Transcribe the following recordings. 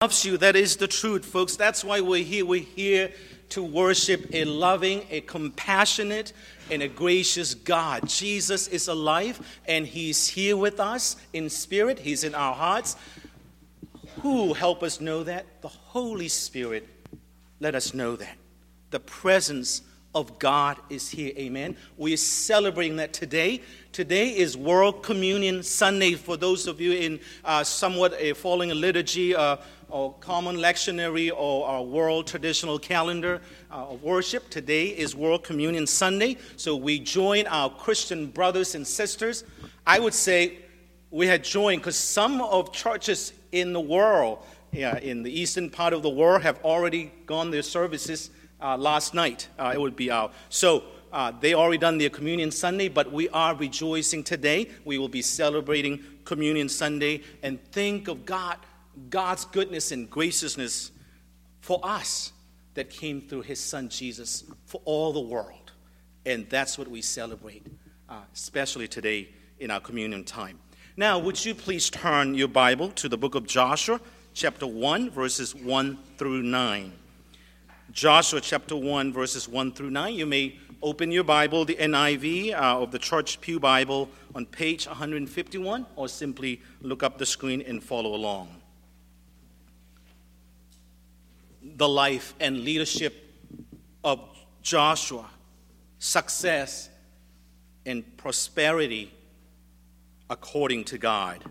Loves you. That is the truth, folks. That's why we're here. We're here to worship a loving, a compassionate, and a gracious God. Jesus is alive, and he's here with us in spirit. He's in our hearts. Who help us know that? The Holy Spirit let us know that. The presence of God is here. Amen. We are celebrating that today. Today is World Communion Sunday. For those of you in somewhat following a liturgy or common lectionary or our world traditional calendar of worship, today is World Communion Sunday. So we join our Christian brothers and sisters. I would say we had joined because some of churches in the world, in the eastern part of the world, have already gone their services last night. It would be out. So they already done their Communion Sunday, but we are rejoicing today. We will be celebrating Communion Sunday and think of God's goodness and graciousness for us that came through his son Jesus for all the world. And that's what we celebrate, especially today in our communion time. Now, would you please turn your Bible to the book of Joshua, chapter 1, verses 1 through 9. Joshua chapter 1, verses 1 through 9. You may open your Bible, the NIV of the Church Pew Bible, on page 151, or simply look up the screen and follow along. The life and leadership of Joshua, success and prosperity according to God.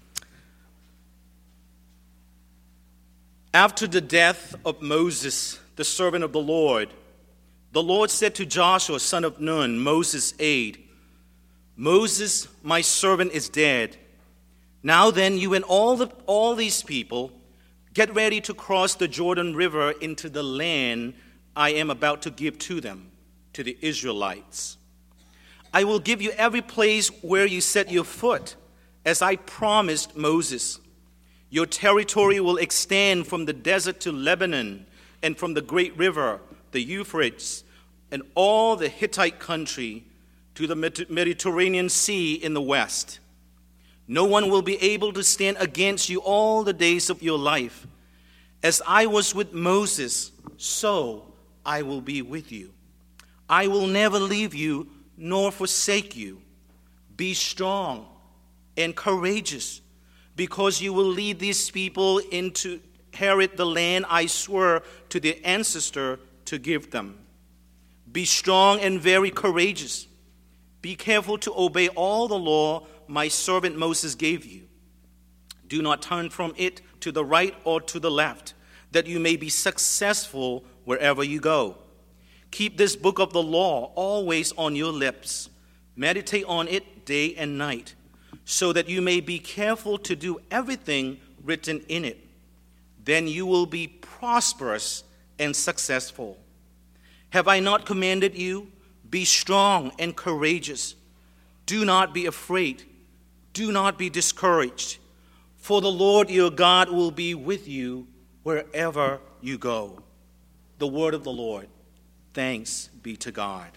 After the death of Moses, the servant of the Lord said to Joshua, son of Nun, Moses' aide, Moses, my servant, is dead. Now then, you and all these people, get ready to cross the Jordan River into the land I am about to give to them, to the Israelites. I will give you every place where you set your foot, as I promised Moses. Your territory will extend from the desert to Lebanon, and from the great river, the Euphrates, and all the Hittite country to the Mediterranean Sea in the west. No one will be able to stand against you all the days of your life. As I was with Moses, so I will be with you. I will never leave you nor forsake you. Be strong and courageous, because you will lead these people into inherit the land I swore to their ancestor to give them. Be strong and very courageous. Be careful to obey all the law my servant Moses gave you. Do not turn from it to the right or to the left, that you may be successful wherever you go. Keep this book of the law always on your lips. Meditate on it day and night, so that you may be careful to do everything written in it. Then you will be prosperous and successful. Have I not commanded you? Be strong and courageous. Do not be afraid. Do not be discouraged. For the Lord your God will be with you wherever you go. The word of the Lord. Thanks be to God.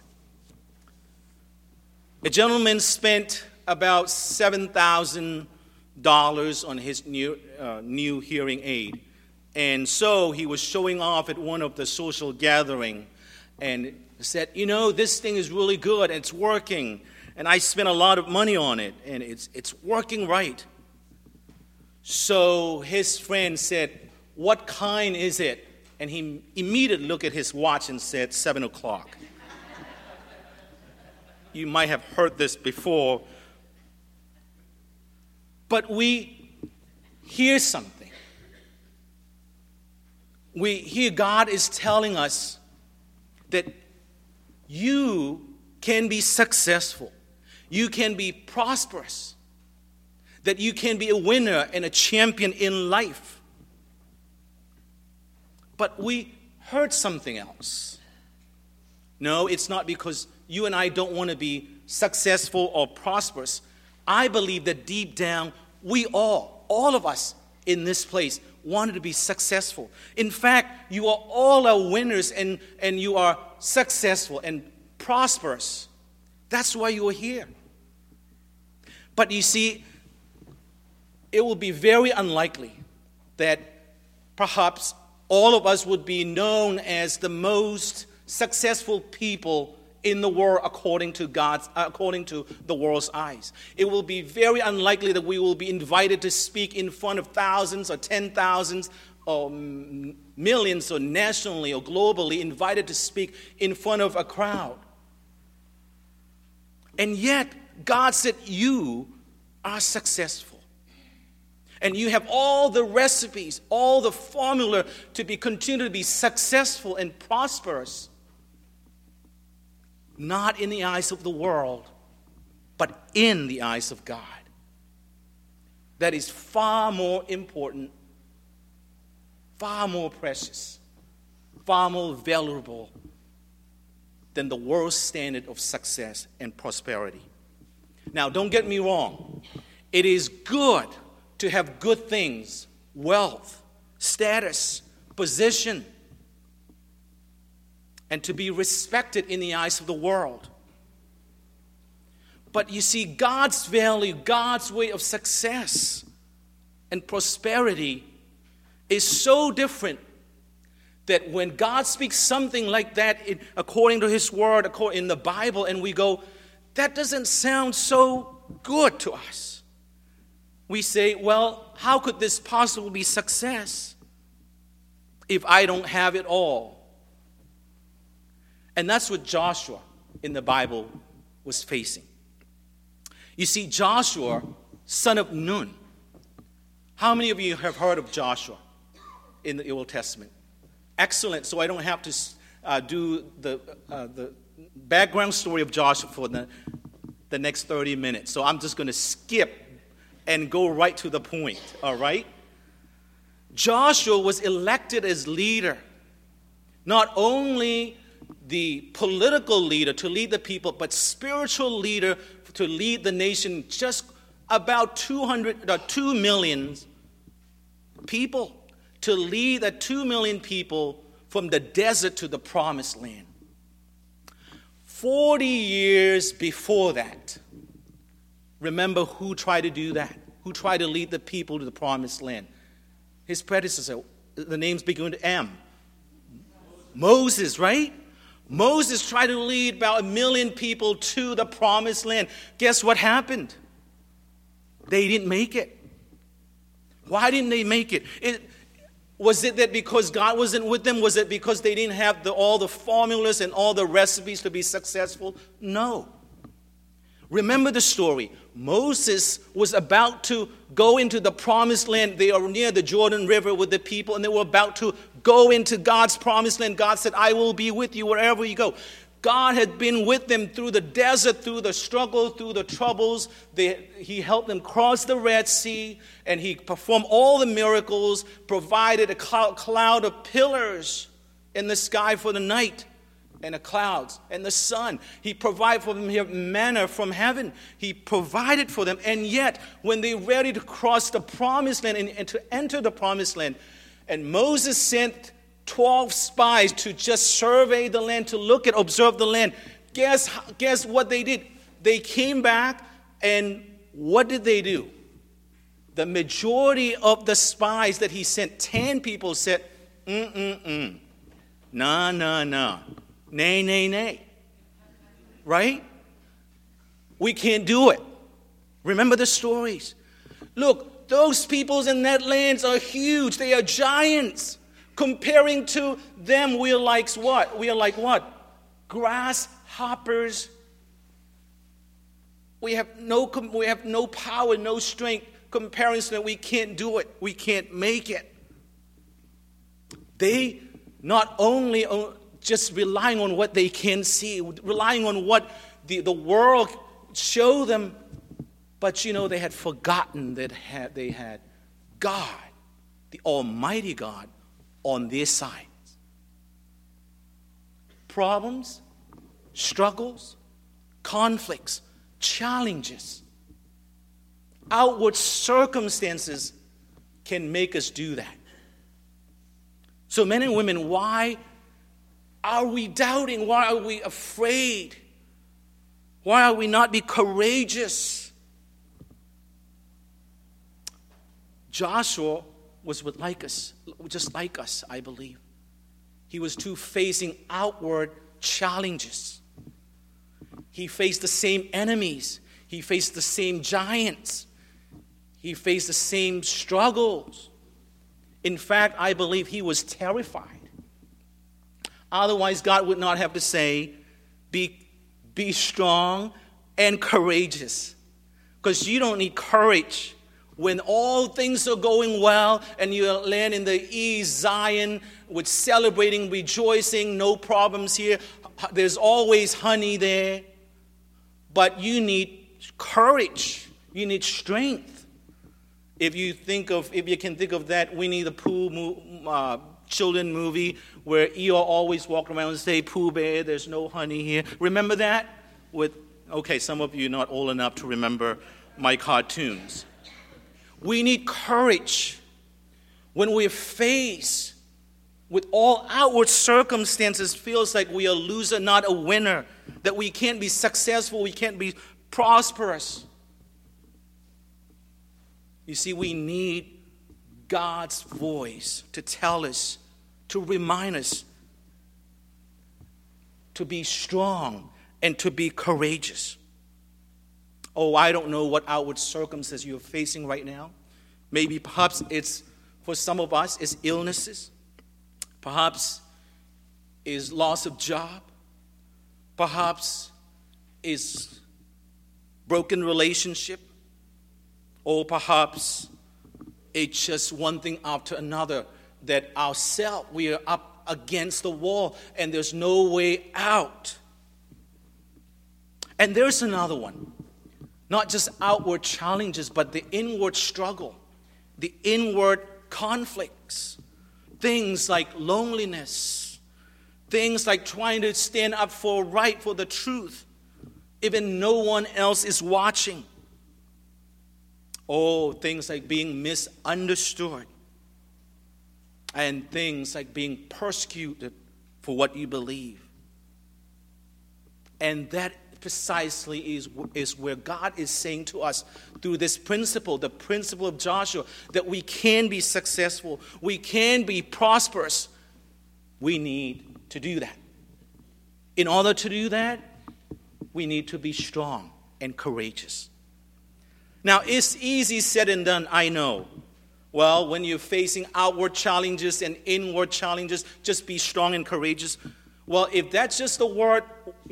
A gentleman spent about $7,000 on his new hearing aid. And so he was showing off at one of the social gatherings and said, this thing is really good. It's working. And I spent a lot of money on it, and it's working right. So his friend said, what kind is it? And he immediately looked at his watch and said, 7 o'clock. You might have heard this before. But we hear something. We hear God is telling us that you can be successful. You can be prosperous. That you can be a winner and a champion in life. But we heard something else. No, it's not because you and I don't want to be successful or prosperous. I believe that deep down, we all of us in this place, wanted to be successful. In fact, you are all are winners and you are successful and prosperous. That's why you are here. But you see, it will be very unlikely that perhaps all of us would be known as the most successful people in the world according to the world's eyes. It will be very unlikely that we will be invited to speak in front of thousands or 10,000s or millions or nationally or globally, invited to speak in front of a crowd. And yet, God said, you are successful. And you have all the recipes, all the formula to continue to be successful and prosperous. Not in the eyes of the world, but in the eyes of God. That is far more important, far more precious, far more valuable than the world's standard of success and prosperity. Now, don't get me wrong. It is good to have good things, wealth, status, position, and to be respected in the eyes of the world. But you see, God's value, God's way of success and prosperity is so different that when God speaks something like that according to His Word, in the Bible, and we go, that doesn't sound so good to us. We say, well, how could this possibly be success if I don't have it all? And that's what Joshua in the Bible was facing. You see, Joshua, son of Nun. How many of you have heard of Joshua in the Old Testament? Excellent. So I don't have to do the background story of Joshua for the next 30 minutes. So I'm just going to skip and go right to the point, all right? Joshua was elected as leader, not only the political leader to lead the people, but spiritual leader to lead the nation, just about 2 million people, to lead the 2 million people from the desert to the promised land. 40 years before that, remember who tried to do that? Who tried to lead the people to the promised land? His predecessor, the names begin with M. Moses, right? Moses tried to lead about 1 million people to the promised land. Guess what happened? They didn't make it. Why didn't they make it? Was it that because God wasn't with them? Was it because they didn't have all the formulas and all the recipes to be successful? No. Remember the story. Moses was about to go into the promised land. They are near the Jordan River with the people, and they were about to go into God's promised land. God said, I will be with you wherever you go. God had been with them through the desert, through the struggle, through the troubles. He helped them cross the Red Sea, and He performed all the miracles, provided a cloud of pillars in the sky for the night, and the clouds, and the sun. He provided for them manna from heaven. He provided for them. And yet, when they were ready to cross the promised land and to enter the promised land, and Moses sent 12 spies to just survey the land, to observe the land, guess what they did? They came back, and what did they do? The majority of the spies that he sent, 10 people, said, nah. Nay. Right? We can't do it. Remember the stories. Look, those peoples in that land are huge. They are giants. Comparing to them, we are like what? We are like what? Grasshoppers. We have no power, no strength. Comparison that we can't do it. We can't make it. They not only just relying on what they can see, relying on what the world show them, but they had forgotten that they had God, the Almighty God, on their side. Problems, struggles, conflicts, challenges, outward circumstances can make us do that. So men and women, why are we doubting? Why are we afraid? Why are we not be courageous? Joshua was just like us, I believe. He was too facing outward challenges. He faced the same enemies. He faced the same giants. He faced the same struggles. In fact, I believe he was terrified. Otherwise, God would not have to say, be strong and courageous. Because you don't need courage when all things are going well and you land in the East Zion with celebrating, rejoicing, no problems here. There's always honey there. But you need courage. You need strength. If you can think of that Winnie the Pooh children movie where Eeyore always walked around and say, Pooh Bear, there's no honey here. Remember that? Some of you are not old enough to remember my cartoons. We need courage when we're faced with all outward circumstances. Feels like we are a loser, not a winner, that we can't be successful, we can't be prosperous. You see, we need God's voice to tell us, to remind us to be strong and to be courageous. Oh, I don't know what outward circumstances you're facing right now. Maybe perhaps for some of us, it's illnesses. Perhaps it's loss of job. Perhaps it's broken relationship. Or perhaps it's just one thing after another that we are up against the wall and there's no way out. And there's another one. Not just outward challenges, but the inward struggle, the inward conflicts. Things like loneliness, things like trying to stand up for the truth, even no one else is watching. Oh, things like being misunderstood, and things like being persecuted for what you believe. And that precisely is where God is saying to us through this principle, the principle of Joshua, that we can be successful, we can be prosperous. We need to do that. In order to do that, we need to be strong and courageous. Now, it's easy said and done, I know. Well, when you're facing outward challenges and inward challenges, just be strong and courageous. Well, if that's just a word,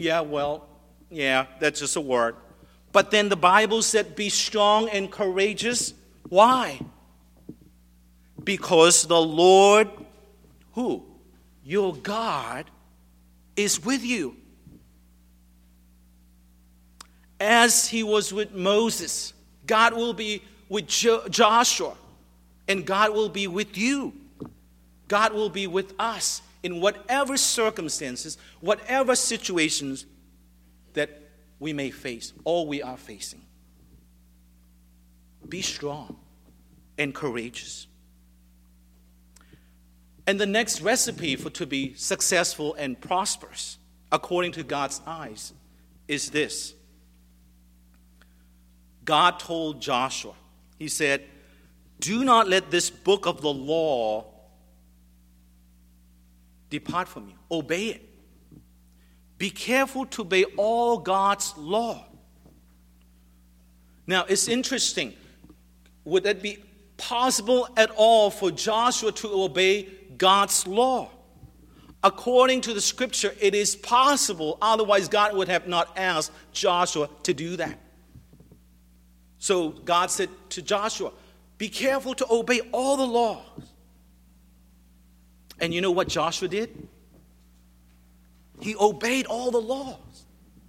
that's just a word. But then the Bible said be strong and courageous. Why? Because the Lord, who? Your God is with you. As he was with Moses, God will be with Joshua, and God will be with you. God will be with us in whatever circumstances, whatever situations that we may face, or we are facing. Be strong and courageous. And the next recipe to be successful and prosperous, according to God's eyes, is this. God told Joshua, he said, do not let this book of the law depart from you. Obey it. Be careful to obey all God's law. Now, it's interesting. Would it be possible at all for Joshua to obey God's law? According to the scripture, it is possible. Otherwise, God would have not asked Joshua to do that. So God said to Joshua, be careful to obey all the laws. And you know what Joshua did? He obeyed all the laws.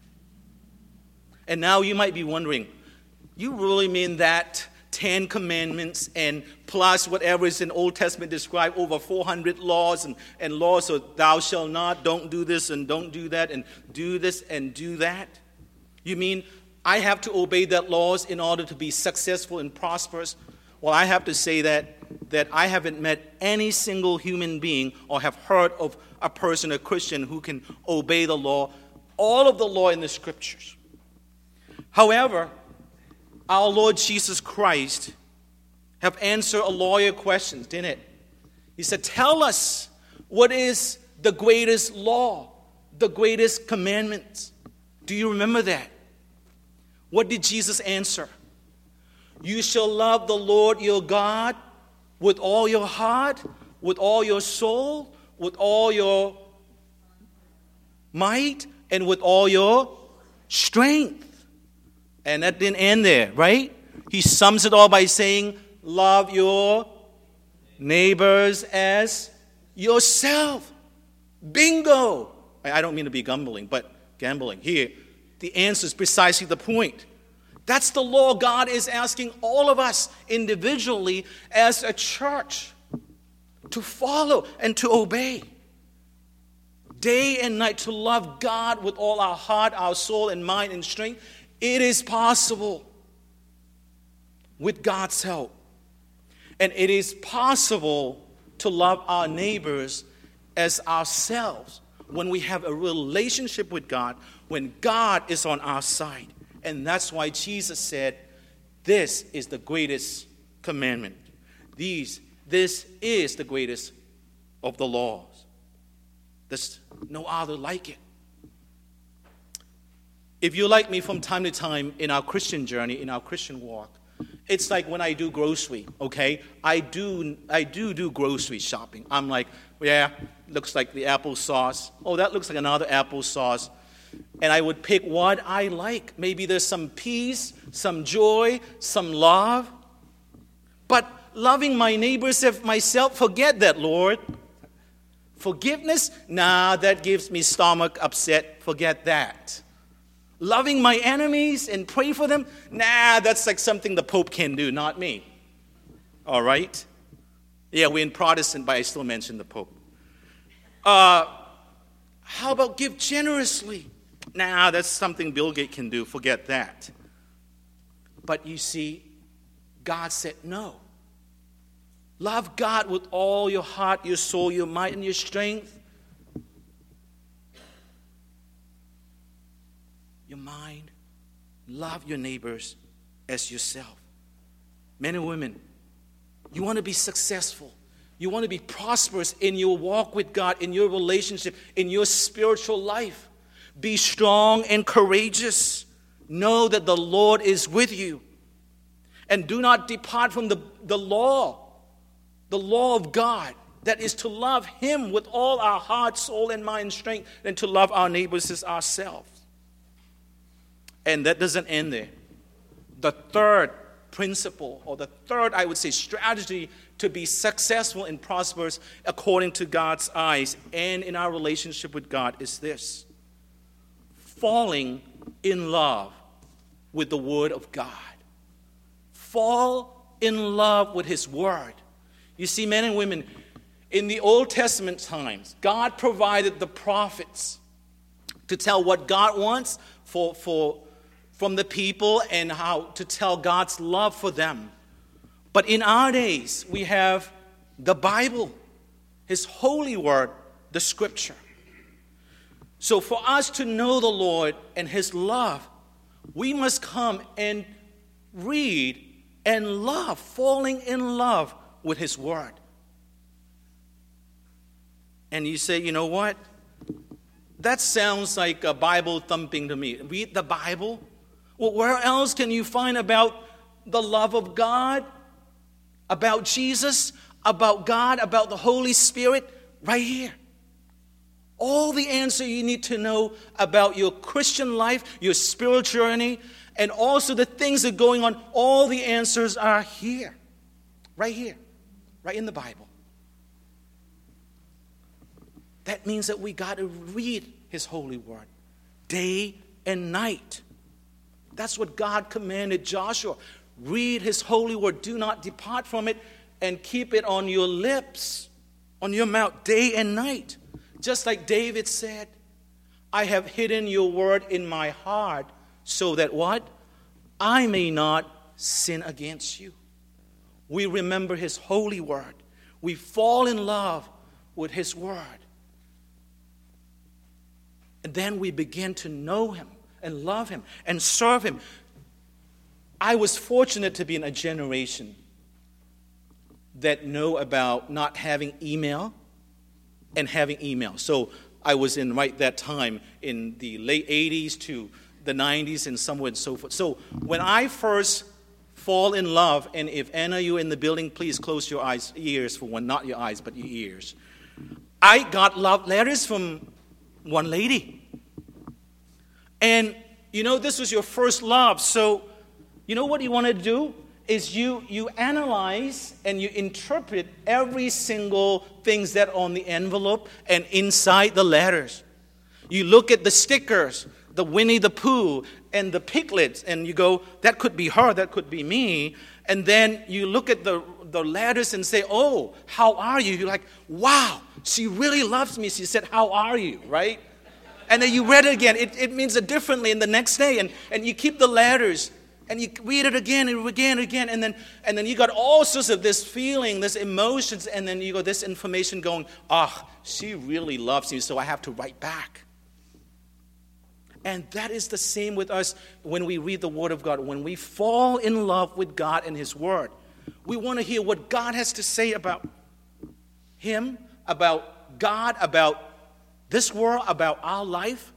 And now you might be wondering, you really mean that 10 commandments and plus whatever is in Old Testament described over 400 laws and laws, so thou shalt not, don't do this and don't do that, and do this and do that? You mean I have to obey that laws in order to be successful and prosperous? Well, I have to say that I haven't met any single human being or have heard of a person, a Christian, who can obey the law, all of the law in the scriptures. However, our Lord Jesus Christ have answered a lawyer question, didn't it? He said, tell us, what is the greatest law, the greatest commandment? Do you remember that? What did Jesus answer? You shall love the Lord your God with all your heart, with all your soul, with all your might, and with all your strength. And that didn't end there, right? He sums it all by saying, love your neighbors as yourself. Bingo! I don't mean to be gambling here. The answer is precisely the point. That's the law God is asking all of us individually as a church to follow and to obey. Day and night to love God with all our heart, our soul, and mind and strength. It is possible with God's help. And it is possible to love our neighbors as ourselves when we have a relationship with God, when God is on our side. And that's why Jesus said, this is the greatest commandment. This is the greatest of the laws. There's no other like it. If you're like me from time to time in our Christian journey, in our Christian walk, it's like when I do grocery, okay? I do grocery shopping. I'm like, yeah, looks like the applesauce. Oh, that looks like another applesauce. And I would pick what I like. Maybe there's some peace, some joy, some love. But loving my neighbors as myself, forget that, Lord. Forgiveness? Nah, that gives me stomach upset. Forget that. Loving my enemies and pray for them? Nah, that's like something the Pope can do, not me. All right? Yeah, we're in Protestant, but I still mention the Pope. How about give generously? Nah, that's something Bill Gates can do. Forget that. But you see, God said no. Love God with all your heart, your soul, your might, and your strength. Your mind. Love your neighbors as yourself. Men and women, you want to be successful. You want to be prosperous in your walk with God, in your relationship, in your spiritual life. Be strong and courageous. Know that the Lord is with you. And do not depart from the law of God. That is to love Him with all our heart, soul, and mind and strength, and to love our neighbors as ourselves. And that doesn't end there. The third principle, or the third, I would say, strategy to be successful and prosperous according to God's eyes and in our relationship with God is this: falling in love with the Word of God. Fall in love with His Word. You see, men and women, in the Old Testament times, God provided the prophets to tell what God wants from the people and how to tell God's love for them. But in our days, we have the Bible, His holy word, the Scripture. So for us to know the Lord and His love, we must come and read and love, falling in love with His word. And you say, you know what? That sounds like a Bible thumping to me. Read the Bible? Well, where else can you find about the love of God, about Jesus, about God, about the Holy Spirit? Right here. All the answer you need to know about your Christian life, your spiritual journey, and also the things that are going on, all the answers are here. Right in the Bible. That means that we got to read His holy word day and night. That's what God commanded Joshua. Read His holy word. Do not depart from it, and keep it on your lips, on your mouth, day and night. Just like David said, I have hidden your word in my heart so that what? I may not sin against you. We remember His holy word. We fall in love with His word. And then we begin to know Him and love Him and serve Him. I was fortunate to be in a generation that know about not having email and having email. So I was in right that time in the late 80s to the 90s and somewhere and so forth. So when I first fall in love, and if any of you in the building, please close your ears for one, not your eyes, but your ears. I got love letters from one lady. And, this was your first love. So, what you want to do is you analyze and you interpret every single things that are on the envelope and inside the letters. You look at the stickers, the Winnie the Pooh and the piglets, and you go, that could be her, that could be me. And then you look at the letters and say, oh, how are you? You're like, wow, she really loves me. She said, how are you, right? And then you read it again. It means it differently in the next day. And you keep the letters and you read it again and again and again. And then you got all sorts of this feeling, this emotions. And then you got this information going, she really loves me, so I have to write back. And that is the same with us when we read the Word of God. When we fall in love with God and His Word, we want to hear what God has to say about Him, about God, about this world, about our life.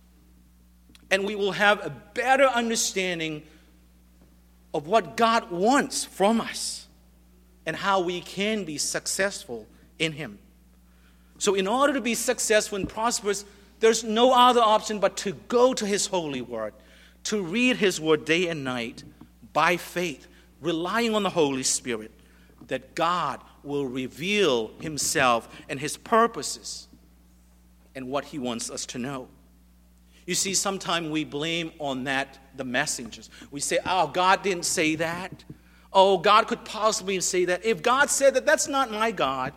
And we will have a better understanding of what God wants from us and how we can be successful in Him. So in order to be successful and prosperous, there's no other option but to go to His holy Word, to read His Word day and night by faith, relying on the Holy Spirit, that God will reveal Himself and His purposes and what He wants us to know. You see, sometimes we blame on that the messengers. We say, God didn't say that. God could possibly say that. If God said that, that's not my God.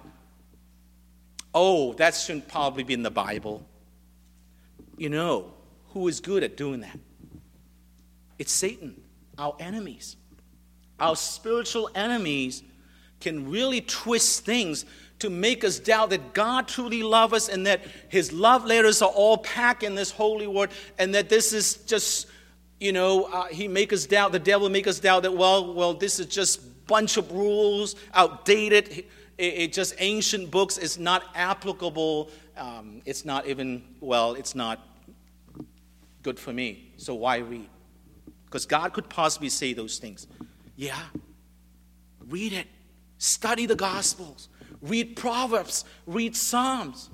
That shouldn't probably be in the Bible. Who is good at doing that? It's Satan, our enemies. Our spiritual enemies can really twist things to make us doubt that God truly loves us and that His love letters are all packed in this holy word, and that this is just, He make us doubt, the devil make us doubt that, well, this is just bunch of rules, outdated, it just ancient books. It's not applicable. It's not even, it's not good for me, so why read? Because God could possibly say those things. Yeah, read it. Study the Gospels. Read Proverbs. Read Psalms.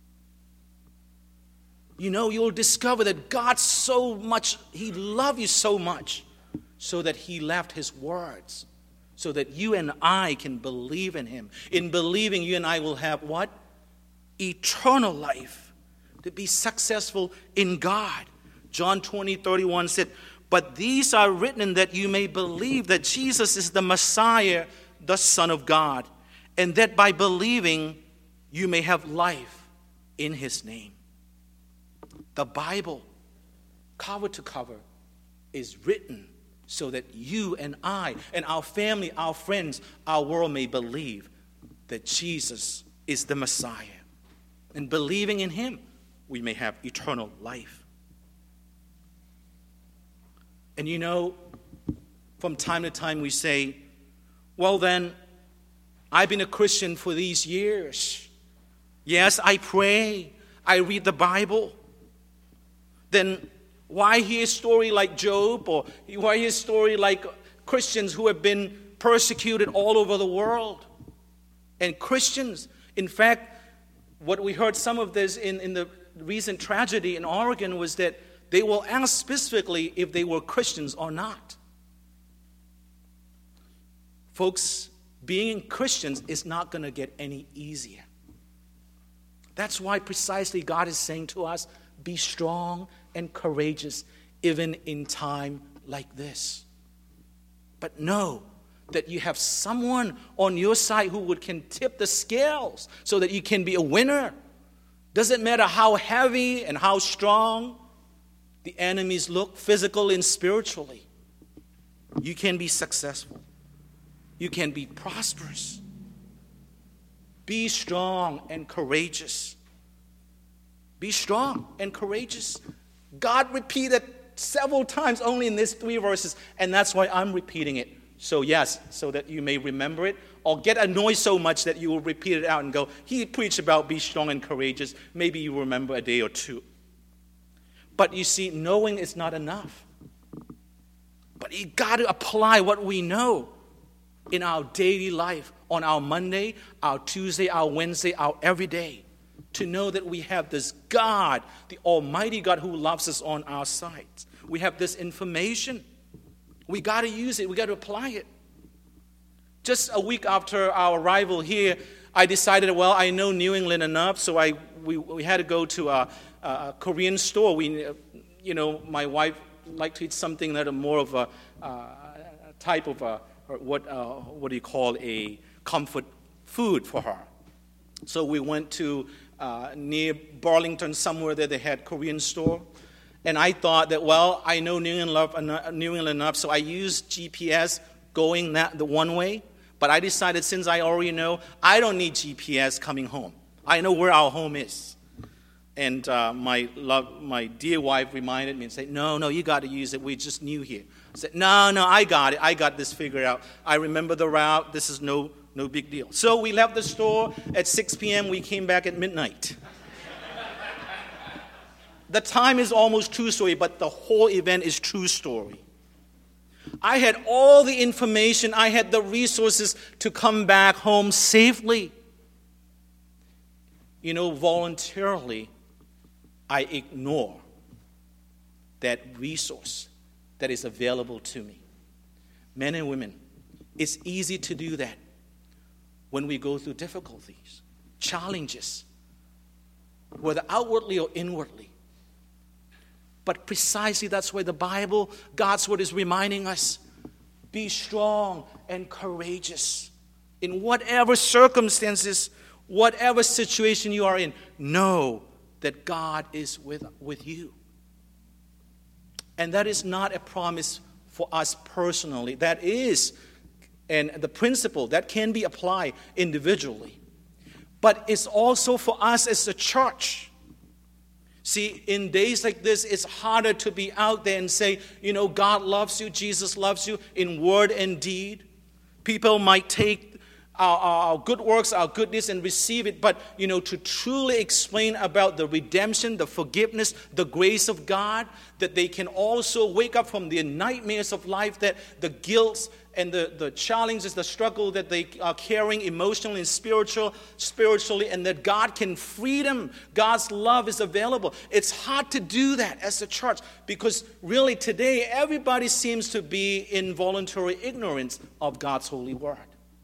You'll discover that God so much, He loved you so much, so that He left His words, so that you and I can believe in Him. In believing, you and I will have what? Eternal life. To be successful in God. John 20:31 said, but these are written that you may believe that Jesus is the Messiah, the Son of God, and that by believing you may have life in His name. The Bible, cover to cover, is written so that you and I and our family, our friends, our world may believe that Jesus is the Messiah. And believing in Him, we may have eternal life. And from time to time we say, well then, I've been a Christian for these years. Yes, I pray. I read the Bible. Then why hear a story like Job, or why hear a story like Christians who have been persecuted all over the world? And Christians, in fact, what we heard some of this in the recent tragedy in Oregon was that they will ask specifically if they were Christians or not. Folks, being Christians is not going to get any easier. That's why precisely God is saying to us, be strong and courageous even in time like this. But know that you have someone on your side who can tip the scales so that you can be a winner. Doesn't matter how heavy and how strong the enemies look, physically and spiritually. You can be successful. You can be prosperous. Be strong and courageous. Be strong and courageous. God repeated several times only in these 3 verses, and that's why I'm repeating it. So yes, so that you may remember it, or get annoyed so much that you will repeat it out and go, he preached about be strong and courageous. Maybe you remember a day or two. But you see, knowing is not enough. But you got to apply what we know in our daily life, on our Monday, our Tuesday, our Wednesday, our everyday, to know that we have this God, the Almighty God who loves us on our side. We have this information. We got to use it. We got to apply it. Just a week after our arrival here, I decided, well, I know New England enough, so we had to go to a Korean store. My wife liked to eat something that more of a type of what do you call a comfort food for her. So we went to near Burlington, somewhere there they had Korean store. And I thought that, well, I know New England enough, so I used GPS going the one way. But I decided, since I already know, I don't need GPS coming home. I know where our home is. And my dear wife reminded me and said, no, you got to use it. We're just new here. I said, no, I got it. I got this figured out. I remember the route. This is no big deal. So we left the store at 6 p.m. We came back at midnight. The time is almost true story, but the whole event is true story. I had all the information. I had the resources to come back home safely. Voluntarily, I ignore that resource that is available to me. Men and women, it's easy to do that when we go through difficulties, challenges, whether outwardly or inwardly. But precisely that's why the Bible, God's Word, is reminding us, be strong and courageous. In whatever circumstances, whatever situation you are in, know that God is with you. And that is not a promise for us personally. That is, and the principle that can be applied individually. But it's also for us as a church. See, in days like this, it's harder to be out there and say, God loves you, Jesus loves you, in word and deed. People might take our good works, our goodness, and receive it. But, to truly explain about the redemption, the forgiveness, the grace of God, that they can also wake up from the nightmares of life, that the guilt and the challenges, the struggle that they are carrying emotionally and spiritually, and that God can free them. God's love is available. It's hard to do that as a church because really today everybody seems to be in voluntary ignorance of God's holy word.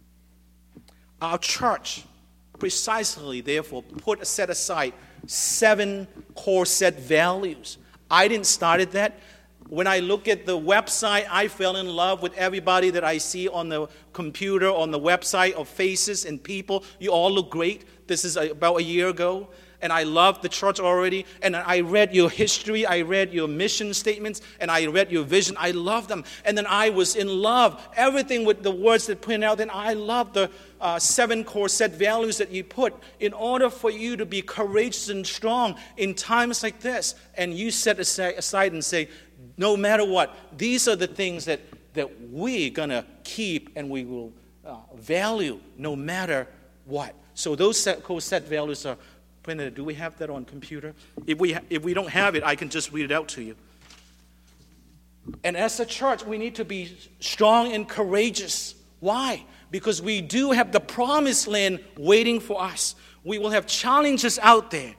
Our church precisely, therefore, set aside 7 core set values. I didn't start that. When I look at the website, I fell in love with everybody that I see on the computer, on the website, of faces and people. You all look great. This is about a year ago. And I love the church already. And I read your history. I read your mission statements. And I read your vision. I love them. And then I was in love. Everything with the words that put out. Then I love the 7 core set values that you put in order for you to be courageous and strong in times like this. And you set aside and say, no matter what, these are the things that we're going to keep and we will value no matter what. So those core set values are printed. Do we have that on computer? If we don't have it, I can just read it out to you. And as a church, we need to be strong and courageous. Why? Because we do have the promised land waiting for us. We will have challenges out there.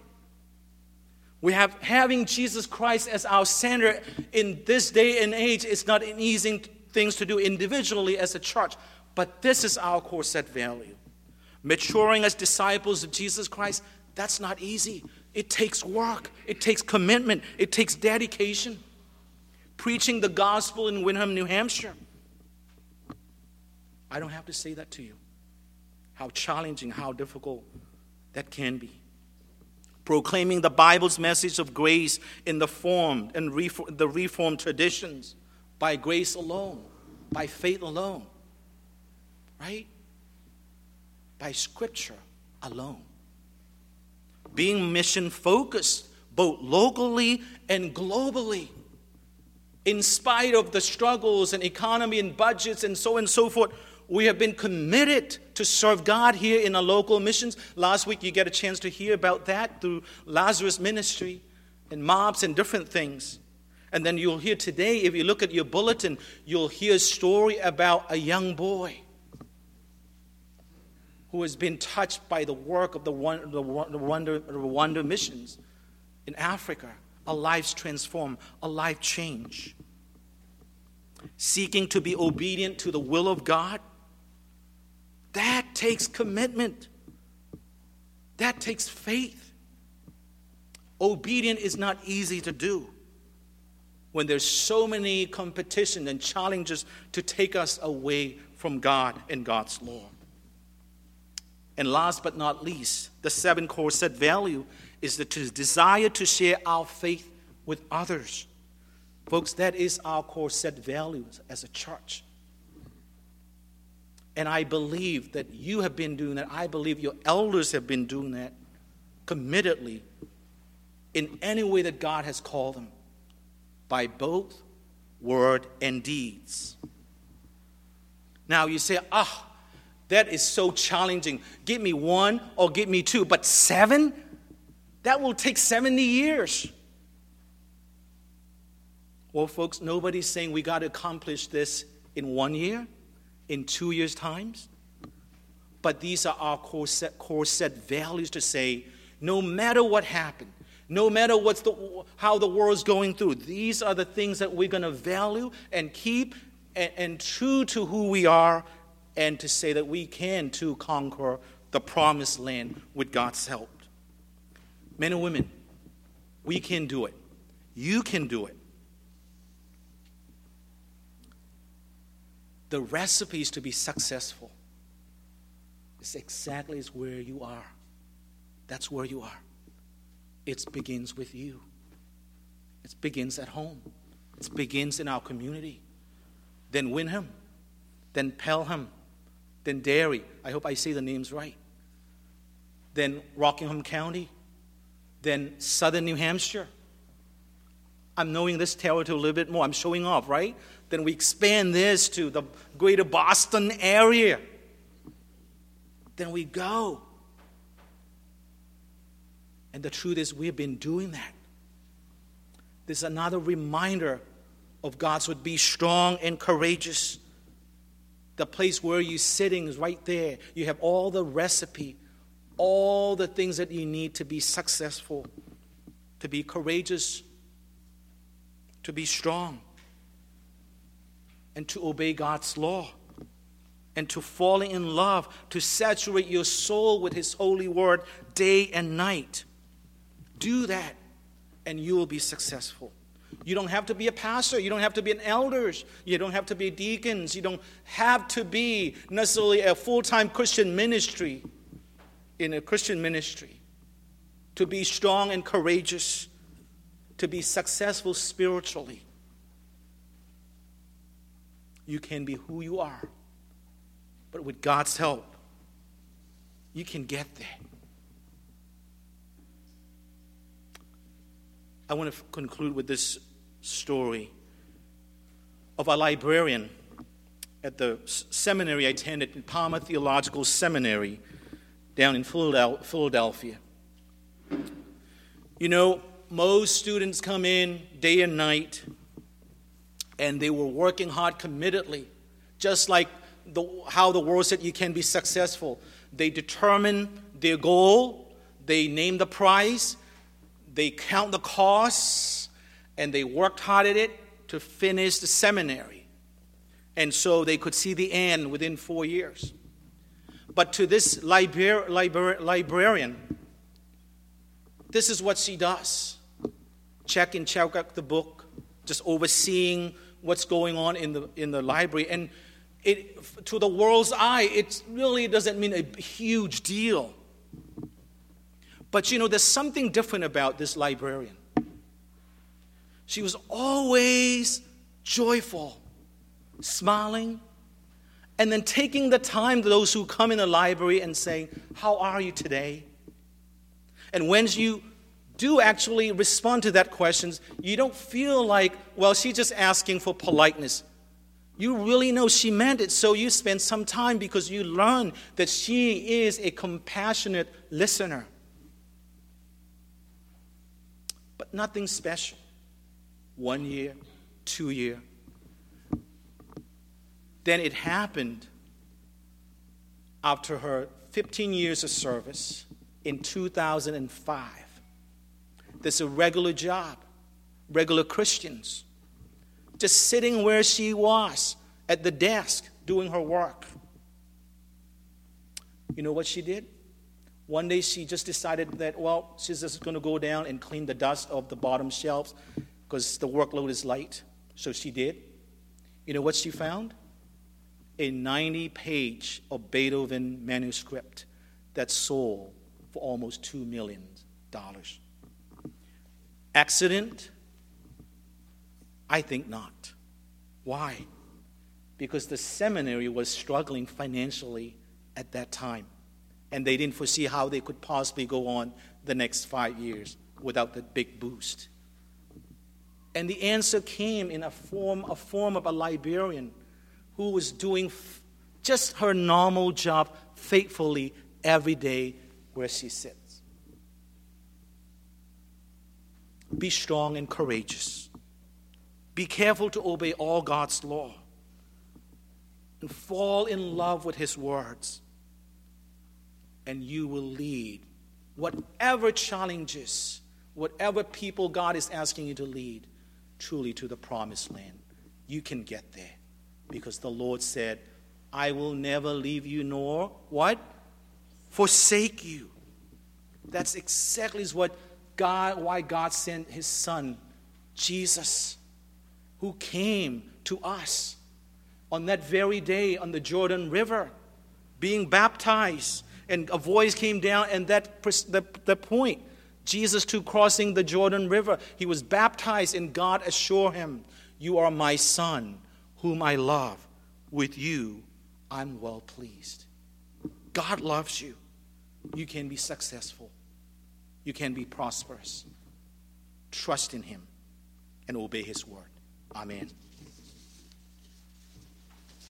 Having Jesus Christ as our center in this day and age is not an easy thing to do individually as a church. But this is our core set value. Maturing as disciples of Jesus Christ, that's not easy. It takes work. It takes commitment. It takes dedication. Preaching the gospel in Windham, New Hampshire. I don't have to say that to you. How challenging, how difficult that can be. Proclaiming the Bible's message of grace in the Reformed traditions, by grace alone, by faith alone, right? By Scripture alone. Being mission-focused, both locally and globally. In spite of the struggles and economy and budgets and so on and so forth, we have been committed to serve God here in our local missions. Last week you get a chance to hear about that through Lazarus Ministry and mobs and different things. And then you'll hear today, if you look at your bulletin, you'll hear a story about a young boy who has been touched by the work of the Rwanda missions in Africa. A life's transformed, a life change. Seeking to be obedient to the will of God, that takes commitment. That takes faith. Obedience is not easy to do when there's so many competition and challenges to take us away from God and God's law. And last but not least, the 7 core set value is the desire to share our faith with others. Folks, that is our core set values as a church. And I believe that you have been doing that. I believe your elders have been doing that committedly in any way that God has called them, by both word and deeds. Now you say, that is so challenging. Give me 1 or give me 2. But 7? That will take 70 years. Well, folks, nobody's saying we got to accomplish this in 1 year, in 2 years' times. But these are our core set values to say, no matter what happened, no matter how the world's going through, these are the things that we're going to value and keep and true to who we are, and to say that we can, too, conquer the promised land with God's help. Men and women, we can do it. You can do it. The recipes to be successful is exactly where you are. That's where you are. It begins with you. It begins at home. It begins in our community. Then Windham. Then Pelham. Then Derry. I hope I say the names right. Then Rockingham County. Then Southern New Hampshire. I'm knowing this territory a little bit more. I'm showing off, right? Then we expand this to the greater Boston area. Then we go. And the truth is, we've been doing that. This is another reminder of God's word. Be strong and courageous. The place where you're sitting is right there. You have all the recipe, all the things that you need to be successful, to be courageous, to be strong, and to obey God's law, and to fall in love, to saturate your soul with His holy word day and night. Do that, and you will be successful. You don't have to be a pastor. You don't have to be an elder. You don't have to be deacons. You don't have to be necessarily a full-time Christian ministry in a Christian ministry. To be strong and courageous, to be successful spiritually. You can be who you are. But with God's help, you can get there. I want to conclude with this story of a librarian at the seminary I attended, in Palmer Theological Seminary down in Philadelphia. You know, most students come in day and night, and they were working hard committedly, just like how the world said you can be successful. They determine their goal, they name the price, they count the costs, and they worked hard at it to finish the seminary. And so they could see the end within 4 years. But to this librarian, this is what she does. Check out the book, just overseeing what's going on in the library. And it, to the world's eye, it really doesn't mean a huge deal. But you know, there's something different about this librarian. She was always joyful, smiling, and then taking the time to those who come in the library and saying, "How are you today?" And when you do actually respond to that question. You don't feel like, well, she's just asking for politeness. You really know she meant it, so you spend some time because you learn that she is a compassionate listener. But nothing special. 1 year, 2 years. Then it happened after her 15 years of service in 2005. There's a regular job, regular Christians, just sitting where she was at the desk doing her work. You know what she did? One day she just decided that, well, she's just going to go down and clean the dust of the bottom shelves because the workload is light. So she did. You know what she found? A 90-page of Beethoven manuscript that sold for almost $2 million. Accident? I think not. Why? Because the seminary was struggling financially at that time, and they didn't foresee how they could possibly go on the next 5 years without the big boost. And the answer came in a form of a librarian who was doing just her normal job faithfully every day where she sits. Be strong and courageous. Be careful to obey all God's law. And fall in love with His words. And you will lead whatever challenges, whatever people God is asking you to lead, truly to the promised land. You can get there. Because the Lord said, I will never leave you nor, what? Forsake you. That's exactly why God sent His Son, Jesus, who came to us on that very day on the Jordan River, being baptized. And a voice came down, and that point, Jesus too crossing the Jordan River, He was baptized, and God assured Him, you are my Son, whom I love. With you, I'm well pleased. God loves you. You can be successful. You can be prosperous. Trust in Him and obey His word. Amen.